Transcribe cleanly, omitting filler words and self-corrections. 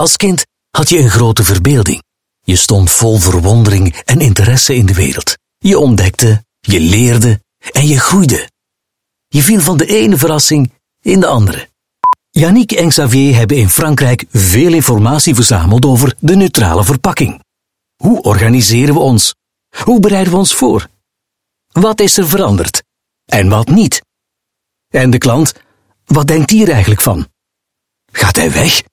Als kind had je een grote verbeelding. Je stond vol verwondering en interesse in de wereld. Je ontdekte, je leerde en je groeide. Je viel van de ene verrassing in de andere. Yannick en Xavier hebben in Frankrijk veel informatie verzameld over de neutrale verpakking. Hoe organiseren we ons? Hoe bereiden we ons voor? Wat is er veranderd? En wat niet? En de klant, wat denkt hij er eigenlijk van? Gaat hij weg?